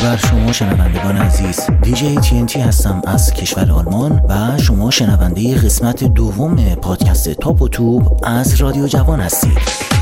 بر شما شنوندگان عزیز. دیجی TNT هستم از کشور آلمان و شما شنونده قسمت دوم پادکست تاپ و توپ از رادیو جوان هستید.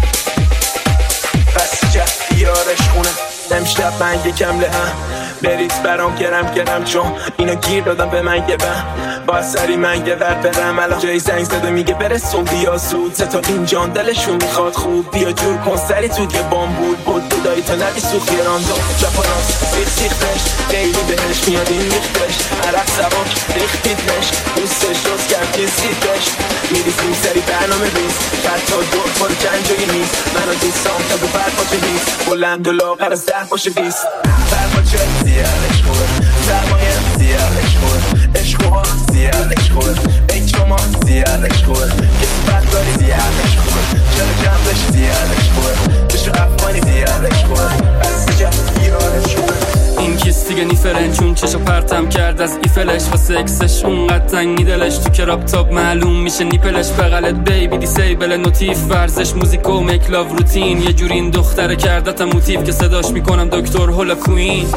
بس جه یارش خونه امشب من یکم لهم بریز برام گرم چون اینو گیر دادم به من یه با سری من یه ور برم الان جای زنگ زده میگه برسون بیا زود ستا اینجان دلشون میخواد خوب بیا جور کن سری تو یه بامبول بود دایی تا ندی سوخ یه راندو جپاناس سیخش خیلی بهش میاد این ریختش عرق سباک ریختیدش دوستش روز کردی سیدش میریزیم سری برنامه ریز حتی دور پر جنجایی نیست منو دوستام تا به برپاچه نیست بلند و لاغر از 10 باشه 20 برپاچه زیادش خوبه سرمایه زیادش خوبه عشقوها زیادش خوبه اکشما زیادش خوبه کسی بد داری زیادش خوبه چرا جنبش زیادش خوبه بشو افغانی زیادش خوبه از جه یادش خوبه این کیست دیگه نیفرن چون چشو پرتم کرد از ایفلش و سکسش اونقدر تنگی دلش تو کراب تاپ معلوم میشه نیپلش بغلت بیبی دیسیبل نوتیف ورزش موزیک و میک لاو روتین یه جوری این دختره کردتم موتیف که صداش میکنم دکتر هولا کوین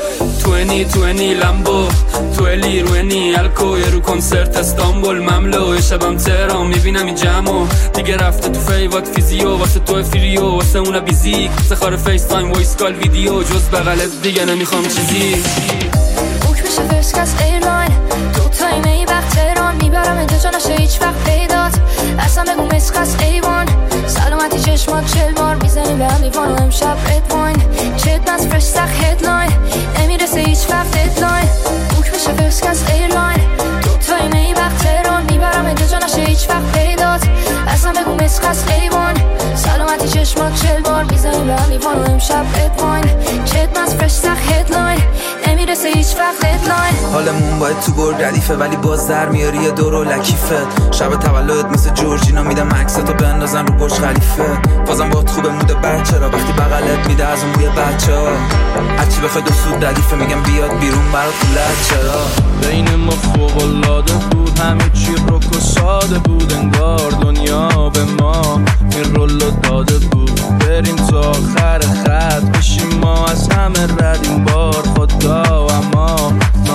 20 لامبو تولی روینی الکو یه رو کنسرت استانبول مملو شبم تهران میبینم این جمعو دیگه رفته تو فیوات فیزیو واسه تو فریو واسه اونا بیزیک سخار فیس تایم وایس کال ویدیو جز بغلت دیگه نمیخوام چیزی بوک میشه فرسکس ایرلاین دو تایمه ای وقت تهران میبرم انجا نشه هیچ وقت پیدات اصلا بگو مسخص ایوان سلامتی چشمات 40 بار میزنی به هم لیوان و امشب رد واین چت نز فرش سخ هدلاین نمیرسه هیچ وقت ددلاین بوک میشه فرسکس ایرلاین دو تایمه ای وقت تهران میبرم انجا نشه هیچ وقت پیدات اصلا بگو مسخص ایوان سلامتی چشمات 40 بار میزنی به هم لیوان و امشب رد واین چت نز فرش سخ هدلاین نمیرسه هیچ وقت ددلاین حالمون باید تو برد ردیفه ولی باز در میاری یه دور و لکیفت شب تولدت مثل جورجینا میدم عکستو بندازن رو برج خلیفه بازم باید خوبه موده بچه را وقتی بغلت میده از اون بوی بچه ها هرچی بخوای دو سود ردیفه میگم بیاد بیرون برات فولت چرا بین ما فوق‌العاده بود همه چی رک و ساده بود انگار دنیا به ما این رولو داده بود بریم تا آخر خط بشیم ما از همه ردیم بار خدا اما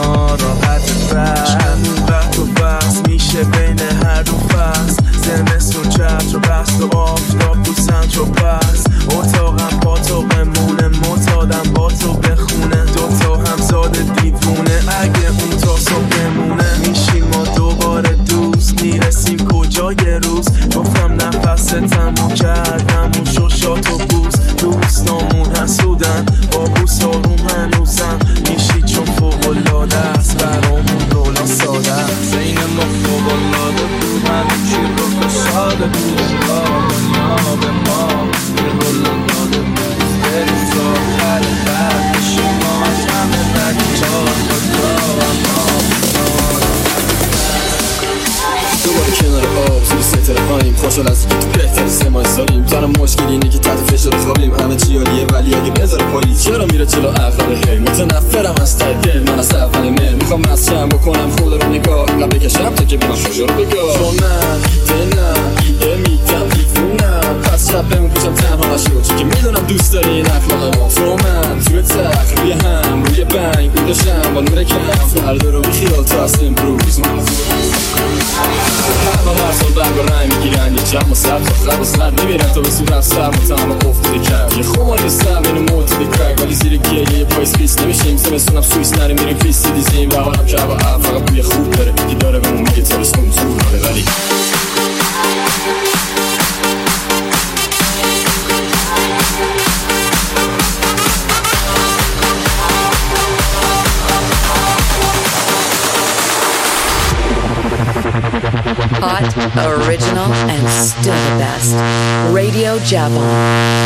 ناراحت رد وقت و بحث میشه بین هر دو فصل زمستون چتر و بست و آفتاب تو سنت و پس اتاقم با تو بمونه معتادم با تو بخونه دوتا همزاد دیوونه اگه اون تا صبح بمونه میشیم ما دوباره دوست میرسیم کجا یه روز گفتم نفستم و کردم و شوشات و بوز دوستامون حسودن با بوس آروم هنوزم میشی چون فوق‌العاده است برامون رولا ساده بین ما فوق‌العاده بود همه چی رو ساده بود دنیا به ما یه رولا داده بود بریم تا آخر خط بشیم ما از همه ردی تا خدا دوباره کنار آب زیر ستاره هاییم خوشحال از تو بهتر 3 ماه سالیم تنها مشکل اینه که تحت فشار خوابیم همه چی عالیه ولی اگه بذاره پلیس چرا میره جلو عقل هی متنفرم از ته دل من از اول مل میخوام مسخم بکنم خود رو نگاه قبل بکشم تا که بیان شوشو رو بگاه چون من دلم ایده میدم دیفونم پس شب بمون پیشم تنها نشو چون که میدونم دوست داری این اخلاقمو تو من توی تخت روی هم روی بنگ بودشم با نور کم فردا رو بیخیال تا از امروز هر سال برگ و رنگ میگیرن یه جمع و سر تا خرب و سر نمیرن تا به صورت سر متهم و افتاده کرد یه خماری سر این موتیده کرد ولی زیر گیه یه پایس پیس نمیشیم سمستونم سویس نریم میریم پیسی دیزیم و حالم که با هم فقط بوی خوب داره دیگه داره به اون میگه ترسکم زور داره ولی Hot, original, and still the best. Radio Japan.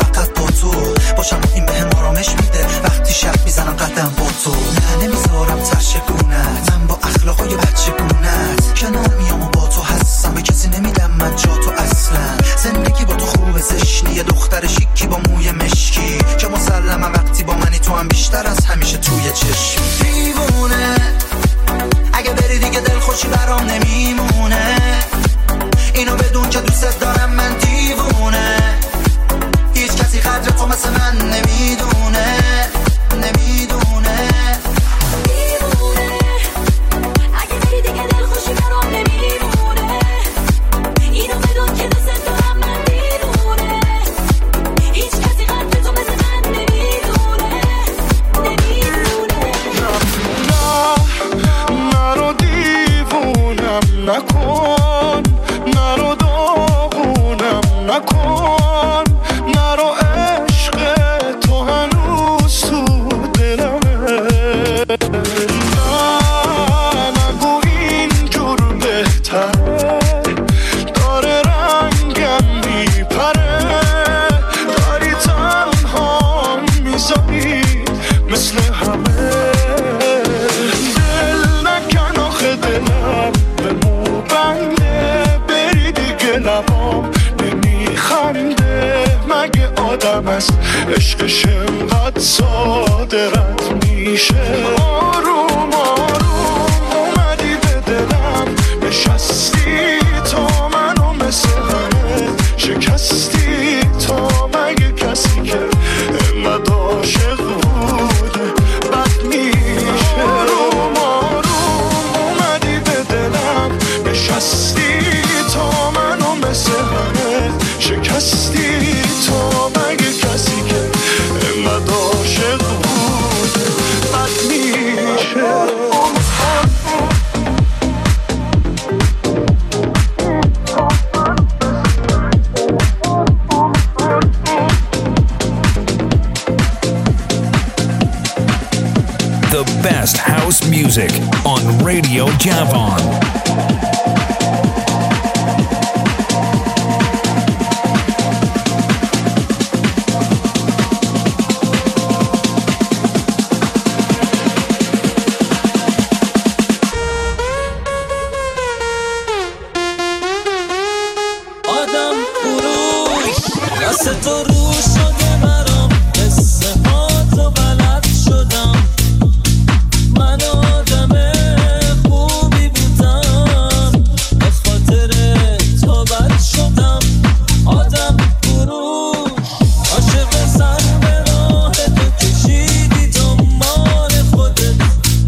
فقط با تو باشم، این بهم آرامش میده وقتی شب میزنم قدم با تو. نه نمیذارم ترشگونت، من با اخلاقای بچگونت کنار میام و با تو هستم، به کسی نمیدم من جا تو اصلا. زندگی با تو خوبه، زشتی یه دختر شیکی با موی مشکی که مسلمم وقتی با منی تو هم بیشتر از همیشه توی چشم. دیوونه اگه بری دیگه دلخوشی برام نمیمونه، اینو بدون که دوست دارم من دیوونه. هیچ کسی قدر تو مثل من نمیدونه، نمیدونه. دیوونه اگه بری دیگه دلخوشی برام نمیمونه، اینو بدون که دوست دارم من دیوونه. هیچ کسی قدر تو مثل من نمیدونه، نمیدونه. نرو دیوونم نکن، نرو داغونم نکن، نرو عشق تو هنوز تو دلمه. نگو اینجور بهتره، داره رنگم میپره، داری تنها میذاری مثل همه. دل نکن آخه دلم به مو بنده، بری دیگه لبام نمیخنده. مگه آدم است عشقش انقدر ساده رد میشه؟ آروم آروم اومدی به دلم نشستی، تا منو مثل همه شکستی. تا مگه کسی که انقدر عاشق بوده بد میشه؟ آروم آروم اومدی به دلم نشستی، تا منو مثل همه شکستی. تا مگه کسی که انقدر عاشق بوده بد میشه؟ The best house music on Radio Javon. آدم فروش دست تو رو شده برام، قصه ها تو بلد شدم. من آدم خوبی بودم، به خاطر تو بد شدم. آدم فروش عاشق سر به راه تو کشیدی دنبال خودت،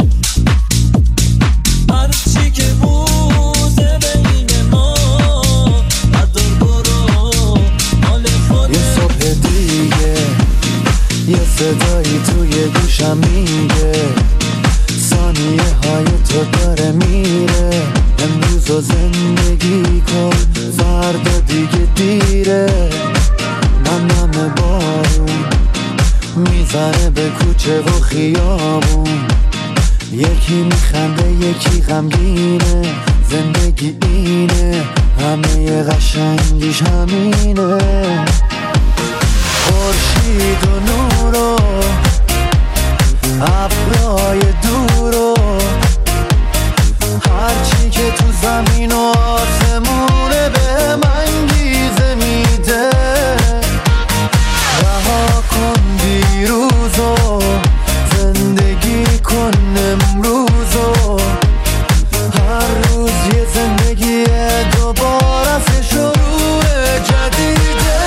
هرچی که بوده بین ما ندار برو مال خودت. یه صبح دیگه یه صدایی توی گوشم میگه ثانیه های تو داره میره. امروز رو زندگی کن فردا دیگه دیره. نم بارون میزنه به کوچه و خیابون، یکی میخنده یکی غمگینه. زندگی اینه همه قشنگیش همینه. خورشید و نور و ابرای دور و هرچی که تو زمین و آسمونه به من گیزه میده. رها کن دیروزو، زندگی کن امروزو. هر روز یه زندگی دوباره از شروع جدیده.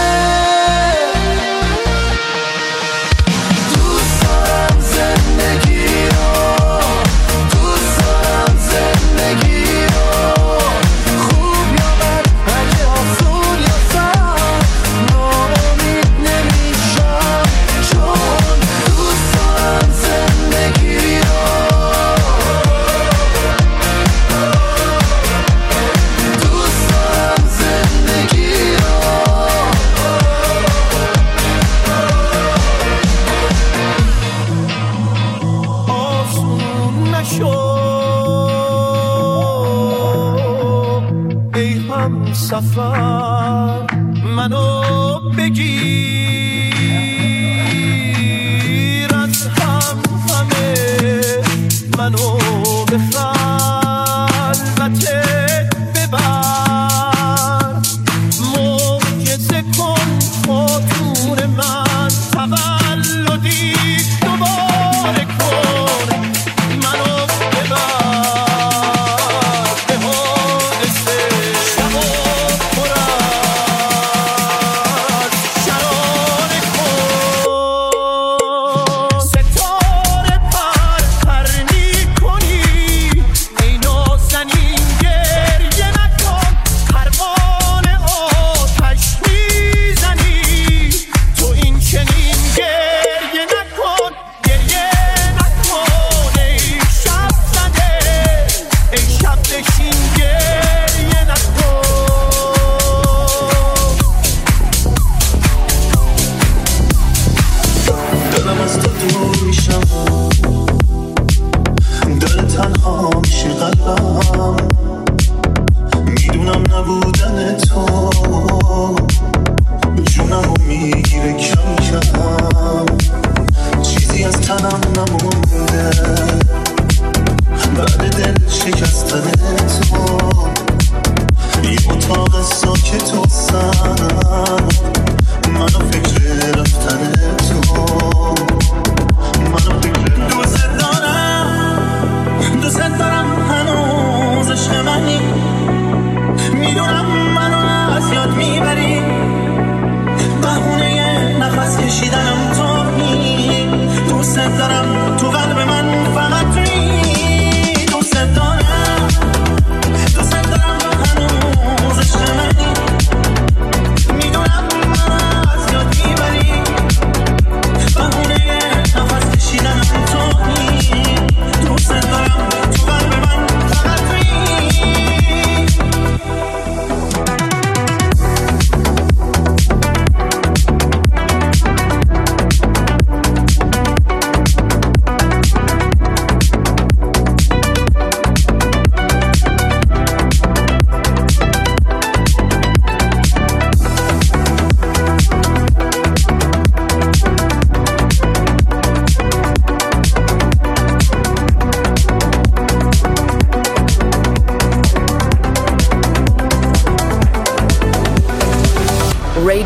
دوست دارم زندگی رو، دوست دارم زندگی رو. خوب یا بد، اگه آسون یا سخت، ناامید نمیشم، چون دوست دارم زندگی رو. دوست دارم زندگی رو. آسون نشو ای هم سفر، منو بگیر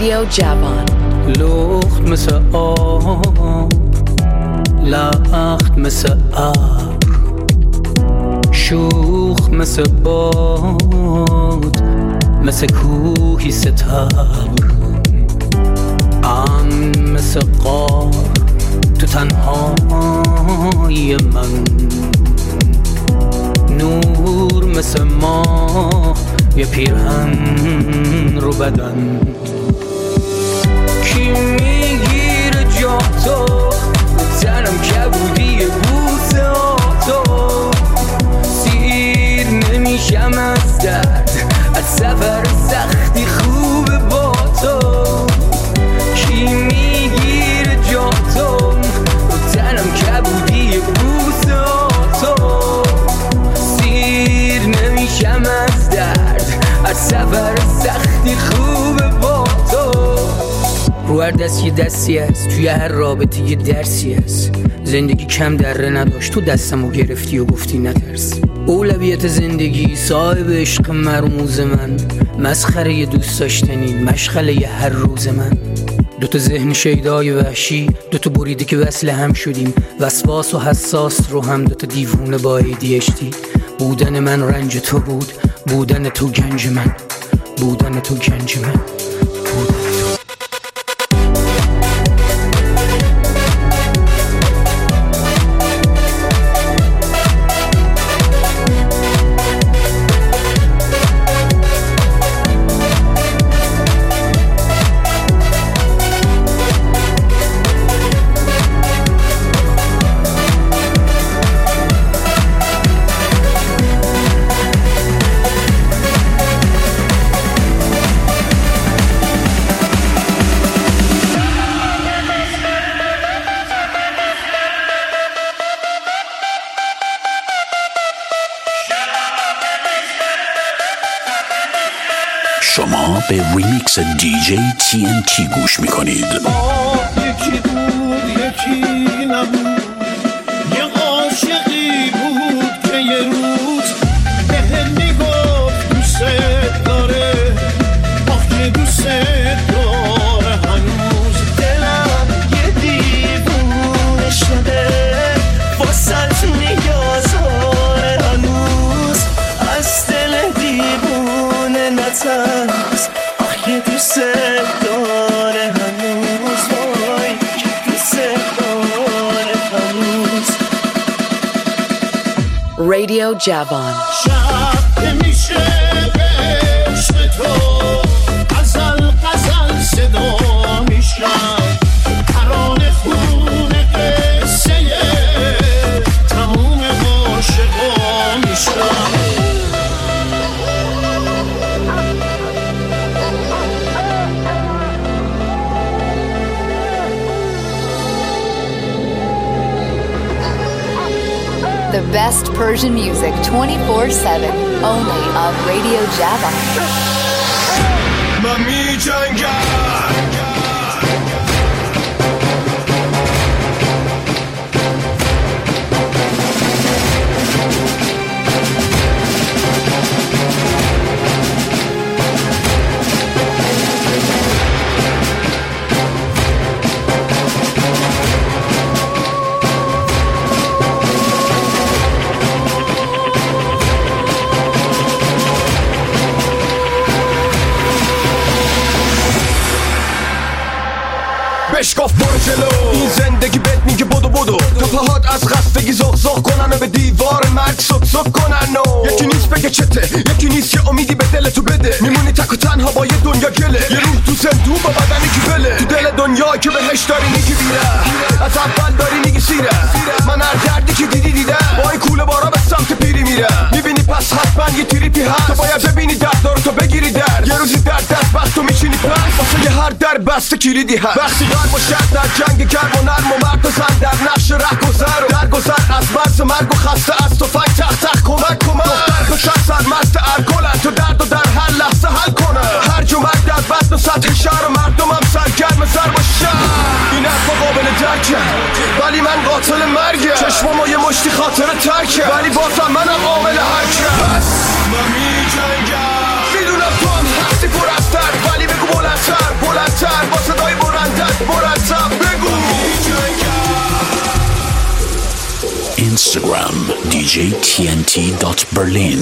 Radio Javon. لخت مثل آب، لخت مثل ابر، شوخ مثل باد، مثل کوهی ستبر، امن مثل غار تو تنهای من، نور مثل ماه یه پیرهن رو بدن. کی میگیره جا تو تنم کبودی بوسه تو، سیر نمیشم از درد، از سفر سختی خوبه با تو. کی میگیره جا تو تنم کبودی بوسه تو، سیر نمیشم از درد، از سفر سختی خوبه با تو. رو هر دست یه دستی هست، توی هر رابطه یه درسی هست. زندگی کم دره نداشت، تو دستمو گرفتی و گفتی نترس. اولویت زندگی صاحب عشق مرموز من، مسخره یه دوست داشتنی مشغله یه هر روز من. دوتا ذهن شیدای وحشی، دوتا بریده که وصل هم شدیم، وسواس و حساس رو هم دوتا دیوونه با ADHD. بودن من رنج تو بود، بودن تو گنج من، بودن تو گنج من، بودن تو. شما به ریمیکس دیجی TNT گوش میکنید. یکی بود یکی نبود، یه عاشقی بود که یه روز بهت میگفت دوست داره، آخ که دوست داره هنوز. دلم یه دیوونه شده واسه نیازاره هنوز، از دل دیوونه نترس، آخ که دوست داره هنوز، وای که دوست داره هنوز. Radio Javon. شب میشه به عشق تو، غزل غزل صدا میشم، ترانه خونه قصه تموم عاشقا میشم. The best Persian music 24/7, only on Radio Javon. من می جنگم بشکاف برو جلو، این زندگی بهت میگه بدو بدو، تا پاهات از خستگی زغ زغ کنن و به دیوار مرگ سک سک کنن. و یکی نیست بگه چته، یکی نیست یه امیدی به دل تو بده، میمونی تک و تنها با یه دنیا گله، یه روح تو زندون با بدنی که بله، تو دل دنیا که بهش داری میگی بیره، از اول داری میگی سیره، من هر دردی که دیدم با این کوله بارا به سمت پیری میرم، میبینی پس حتما یه تریپی هست، تو باید ببینی درد دارو تو بگیری درد، یه روزی درد دست بست تو میشینی پس، واسه یه هر در بسته کلیدی هست. وقتی قلب و شد در جنگ گرم و نرم و مرد و زن در نقش ره گذر و در گذر از مرز مرگ و خسته از تو فنگ تخت تخت کمک دختر پشت سرمست الکلن، تو درد و در هر لحظه حل کنه، هر جو مرگ در بدن و سطح شهر و مردم هم سرگرم ضرب و شهر. این حرفا قابل درکه ولی من قاتل مرگه، چشمامو یه مشتی خاطر ترکه ولی بازم منم عامل حرکه. بس من می جنگم، میدونم تو هم هستی پر از درد ولی بگو بلندتر بلندتر با صدای بلندت مرتب بگو Instagram djtnt.berlin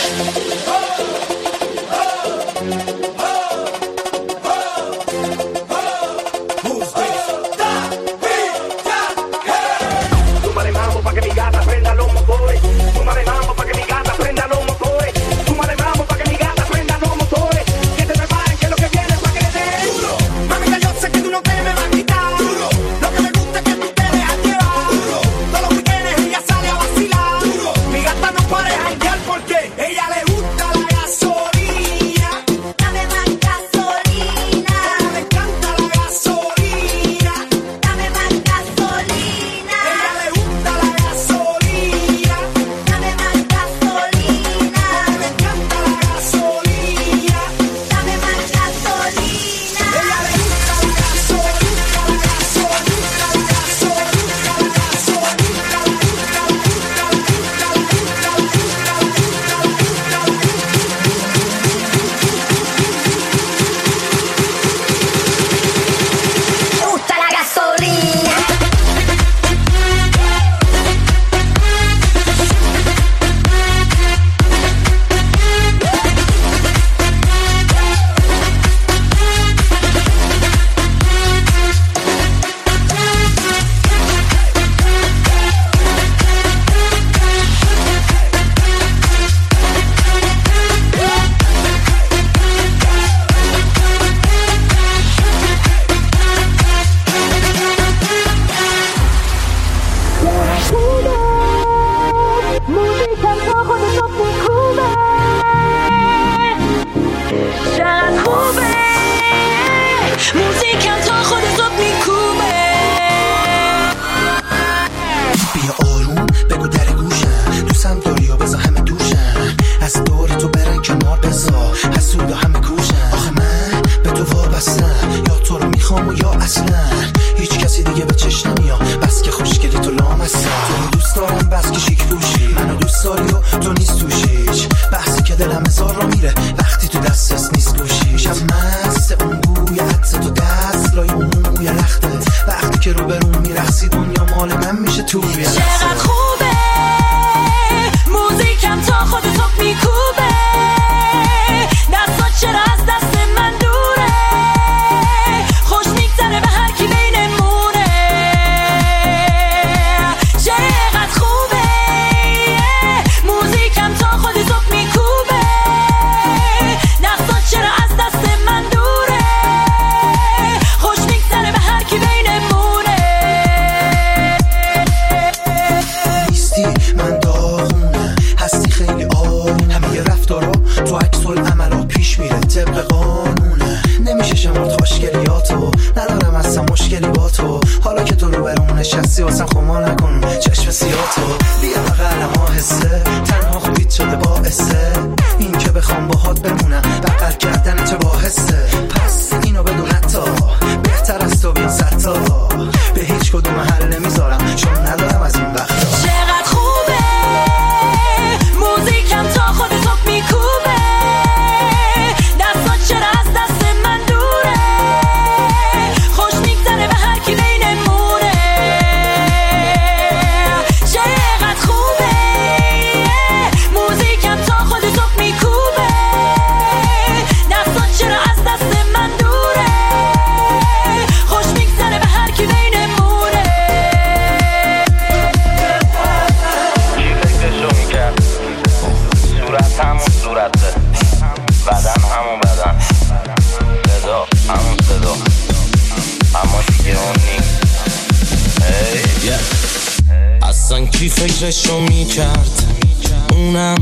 فکرشو میکرد اونم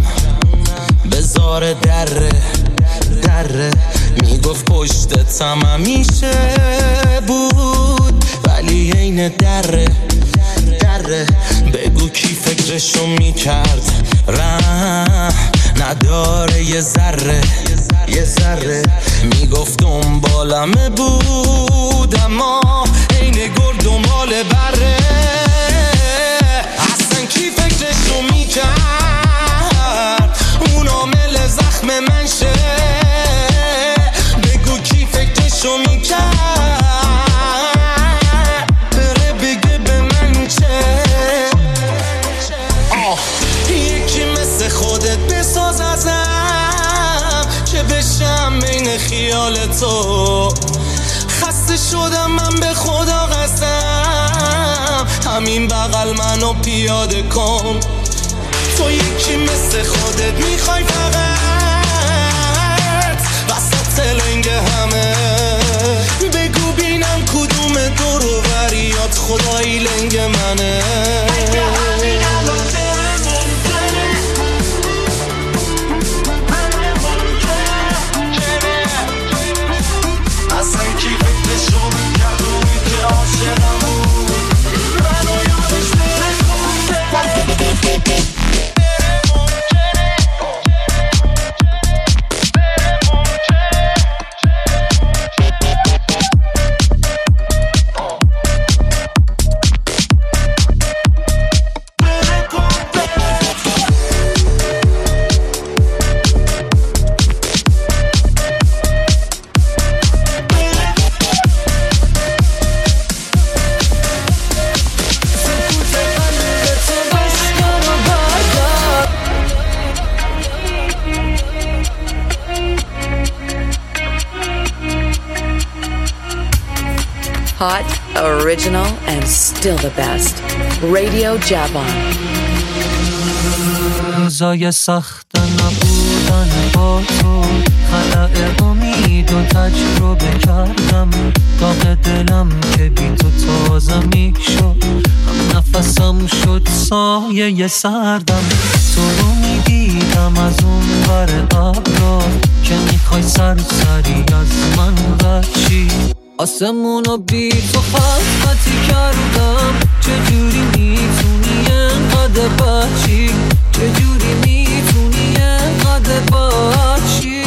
بزار دره میگفت پشتتم همیشه بود ولی عین دره بگو کی فکرشو میکرد نداره یه ذره میگفت دنبالمه بود اما عین گرد دنبال بره اصلا کی فکرشو میکرد اون عامل زخم من شه بگو کی فکر همین بغل منو پیاده کن. تو یکی مثل خودت میخوای فقط وسط لنگ همه بگو بینم کدوم دور و بریات خدایی لنگ منه. اصلا کی فکرشو میکرد اونی که عاشقم بود منو یادش Hot, original, and still the best. Radio Javon. روزای سخت نبودن با تو خلأ امید و تجربه کردم. داغ دلم که بی تو تازه میشد، هم نفسم شد سایه سردم. تو رو میدیدم از اون ور ابرا که میخوای سری از من بچی. آسمونو بی تو خلقتی کردم. چجوری میتونی انقدر بچی؟ چجوری میتونی انقدر بچی؟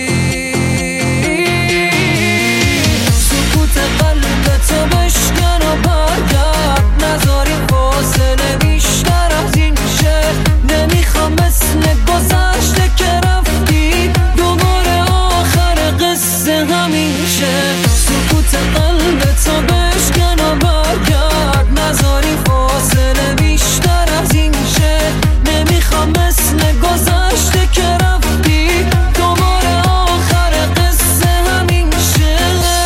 سکوت قلبتو بشکن و برگرد، نذاری فاصله بیشتر از این شه. نمیخوام مثل گذشته که رفتی دوباره آخر قصه همیشه. سکوت قلبتو بشکن و برگرد، نذاری فاصله بیشتر از این شه. نمیخوام مثل گذشته که رفتی دوباره آخر قصه همین شه.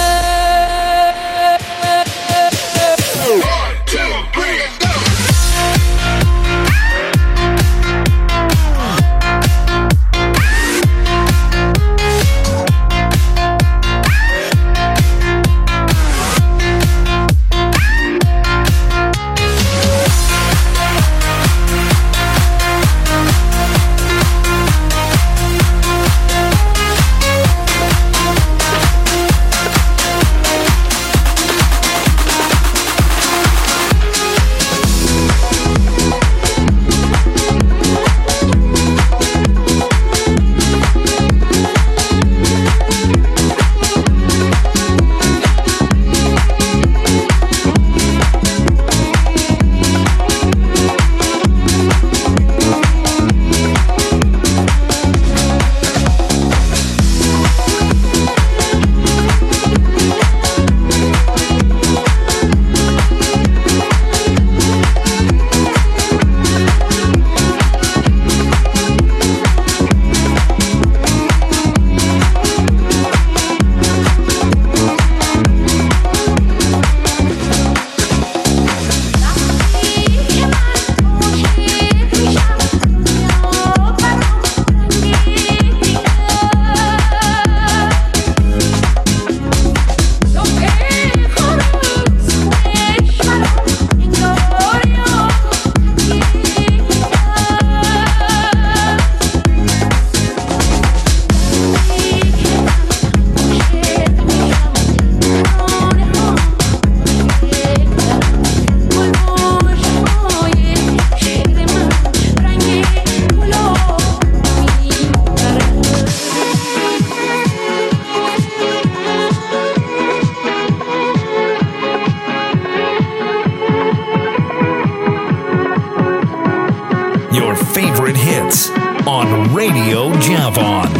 Your favorite hits on Radio Javon.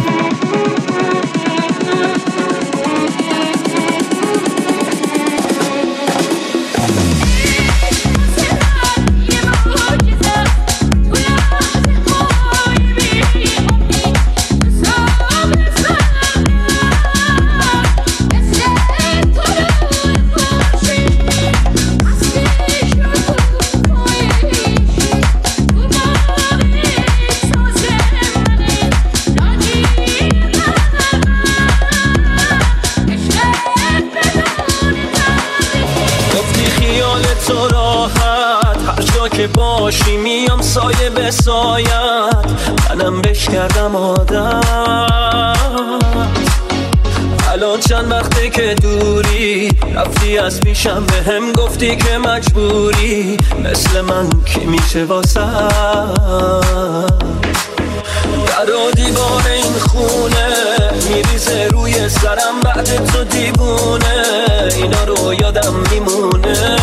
خیال تو راحت، هر جا که باشی میام سایه به سایت، منم بش کردم عادت. الان چند وقته که دوری، رفتی از پیشم به هم گفتی که مجبوری، مثل من که میشه واسه در و دیوار این خونه میریزه روی سرم بعد تو دیوونه، اینا رو یادم میمونه.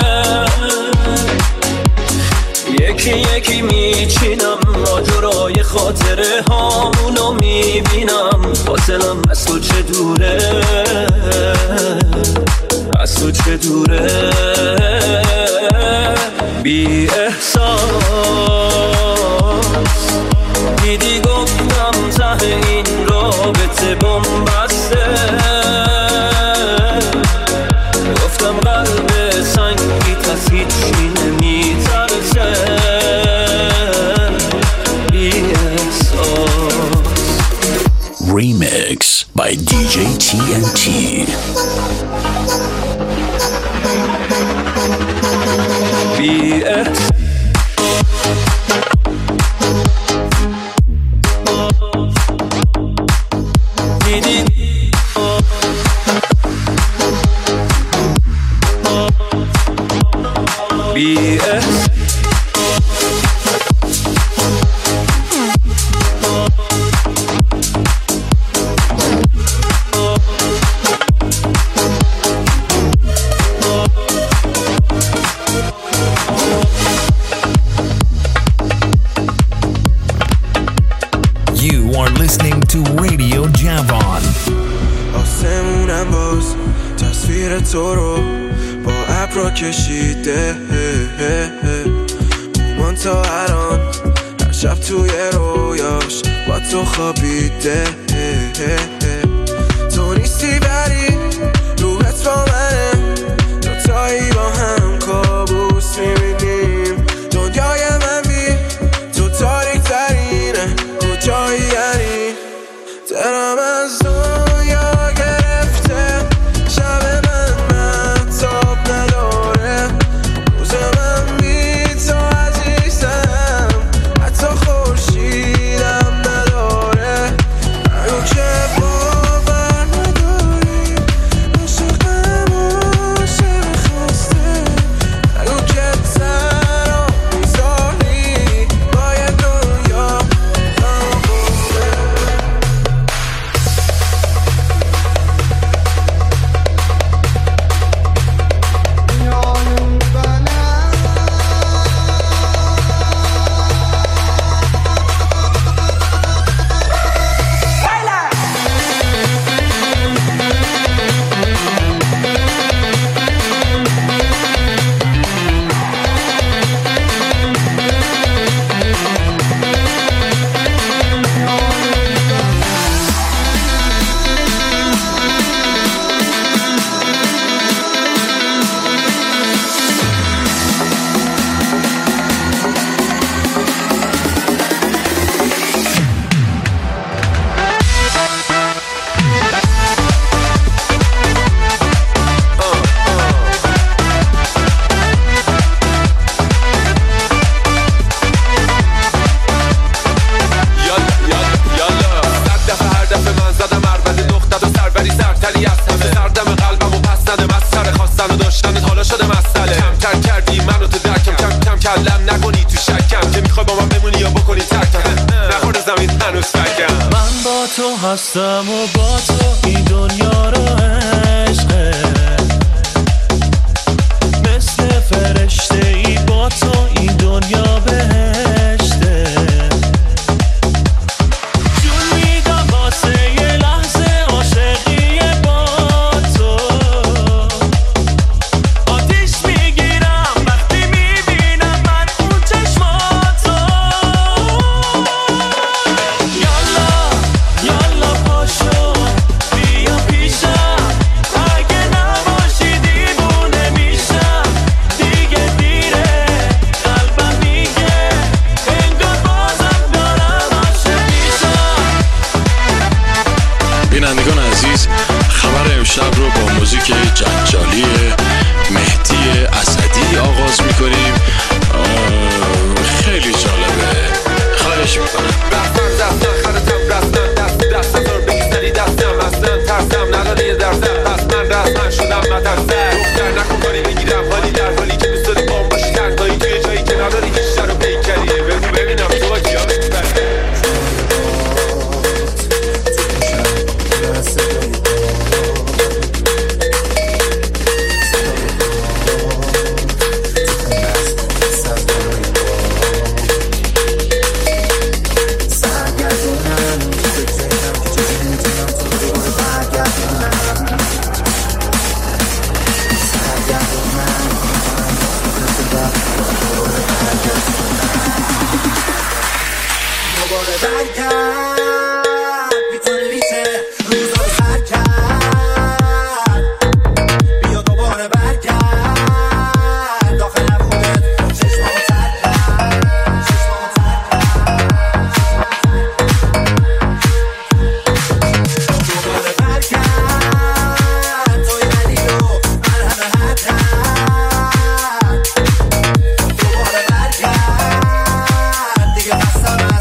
یکی یکی میچینم ماجرای خاطره هامونو میبینم، فاصلم از تو چه دوره، از تو چه دوره. بی احساس دیدی گفتم ته این رابطه بنبسته، گفتم قلب سنگی از هیچی نمیترسه. بی احساس Remix by DJ TNT. بی احساس You are listening to Radio Javon. آسمونم باز تصویر تو رو با ابرا کشیده، من تا الان هر شب توی رویاش با تو خوابیده. تو نیستی بری روحت با منه، دوتایی با هم کابوس میبینیم. دنیای من بی تو تاریک ترینه، کجایی یعنی دلم از دنیا گرفته، شب من مهتاب نداره، روز من بی تو عزیزم، حتی خورشیدم نداره. اگه که باور نداری عاشقم عاشق خسته، اگه که تنها میذاری باید دنیا هستم و با تو این دنیا رو عشقه، مثل فرشته ای با تو این دنیا بهشته. جون میدم واسه یه لحظه عاشقی با تو، آتیش میگیرم وقتی میبینم من اون چشماتو. یالا یالا پاشو بیا پیشم، برگرد میتونه ریشه روزا رو سر کرد بیا دوباره برگرد داخل خودت چشمامو تر کرد دوباره برگرد توی ولی رو من همه حدم دوباره برگرد دیگه بستم از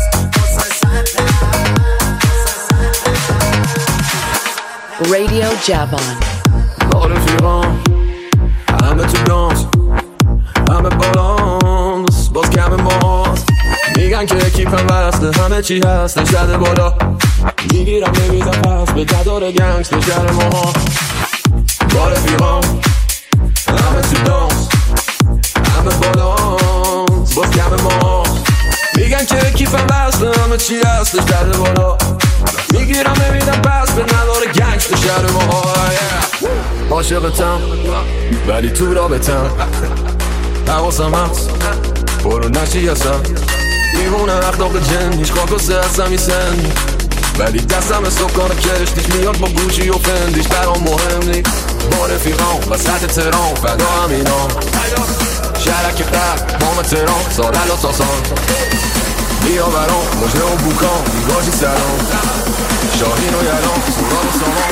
Radio Javon. با رفیقام همه تو دانس همه بالانس باز کم ماست میگن که اکیپم وسته همه چی هستش زده بالا میگیرم نمیدم پس به تدار گنگس به شهر ما با رفیقام همه تو دانس همه بالانس باز کم ماست میگن که اکیپم وسته همه چی هستش زده بالا میگیرم نمیدم پس به نداره گنگس به شهر ما عاشقتم ولی تو رابطم حواسم هست برو نشی هستم میمونه اخلاق جن هیچ خاک و سه هستم میسن ولی دستم سکان کشتیش میاد با گوشی و فندیش برام مهم نیست با رفیقام وسط تهران فدا همینام شهرک قرد مام تهران سارل و ساسان بیا برام مجنه و بوکان دیگاجی سلام شاهین و یلام سوران و سامان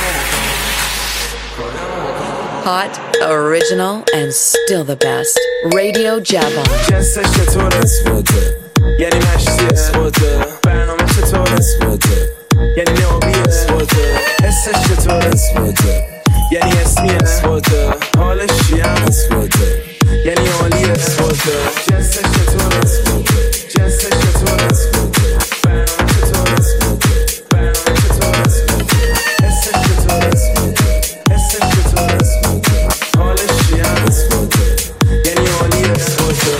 Hot, original, and still the best. Radio Javon. جنسش چطوره؟ یعنی مشتی اسپوته برنامه چطوره؟ یعنی نابی اسپوته حسش چطوره؟ یعنی اسمی اسپوته حالش چیم؟ یعنی عالی اسپوته جنسش چطوره؟ جنسش چطوره؟ برنامه چطوره؟ برنامه چطوره؟ حسش چطوره؟ حسش چطوره؟ حالش چیم؟ یعنی عالی اسپوته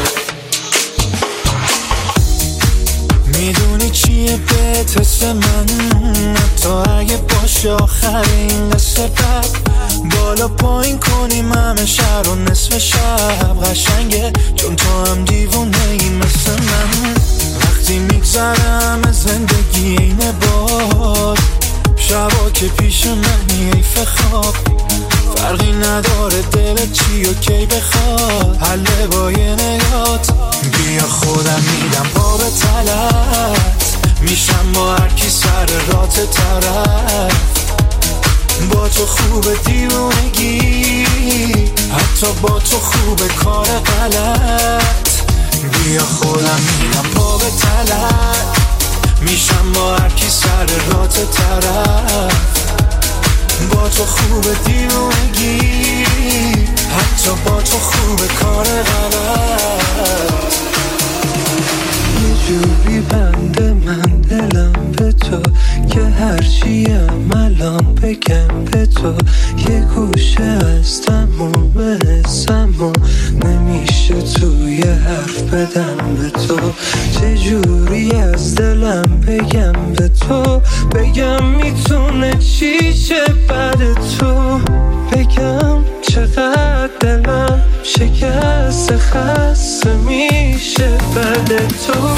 میدونی چیه بهت حس من حتی اگه باشه آخرین قصه بد بالا پایین کنیم همه شهر و نصف شب قشنگه چون تو هم دیوونه ای مثل من وقتی میگذرم از زندگی اینه باد شبا که پیش منی حیف خواب فرقی نداره دلت چی و کی بخواد حله با یه نگات بیا خودم میدم پا به تلت میشم با هر کی سر رات طرف با تو خوب دیوونگی حتی با تو خوب کار غلط بیا خودم میدم پا به تلت میشم با هر کی سر رات طرف با تو خوب دیوونگی حتی با تو خوب کار غلط یه جوری بنده من دلم به تو که هرچیم الان بگم به تو یه گوشه از تموم حسم نمیشه توی حرف بدم به تو چجوری از دلم بگم به تو بگم میتونه چی چه بعد تو بگم چقدر دلم شکست خسته میشه بعد تو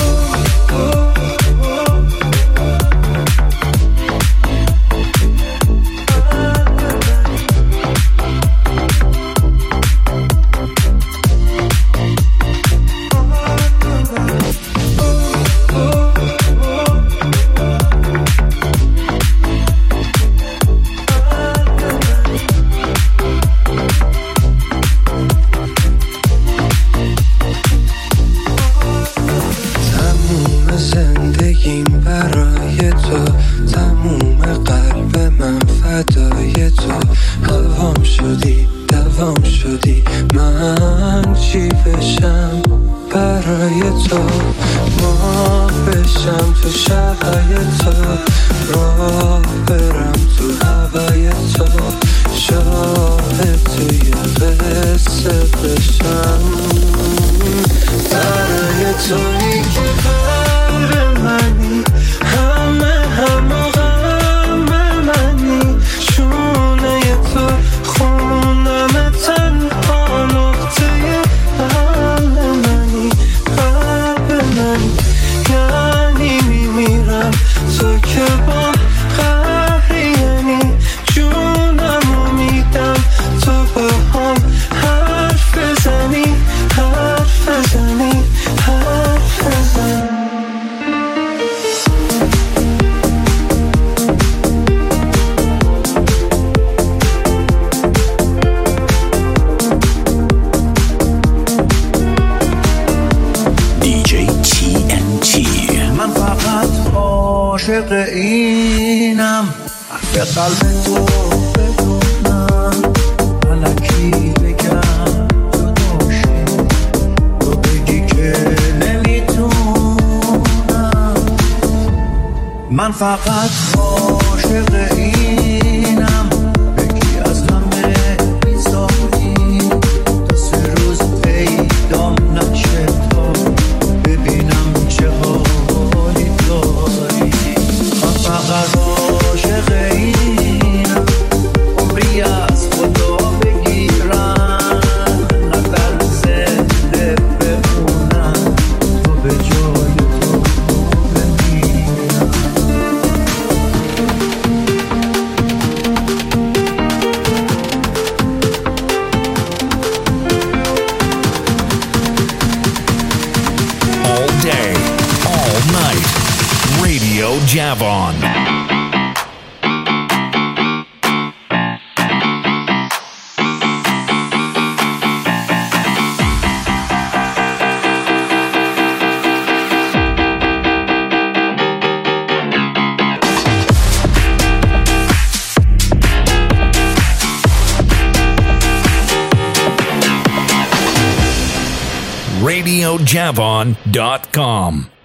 عاشق اینم به قلب تو بدونم الکی بگم تو داشتی تو بگی که نمیتونم من فقط عاشق اینم بگی از همه بیزاری تا 3 روز پیدام نشه تا ببینم چه حالی داری من فقط عاشق اینم عمری از خدا بگیرم نظر زنده بمونم تو به جای تو بمیرم All day, all night. Radio Javon. RadioJavon.com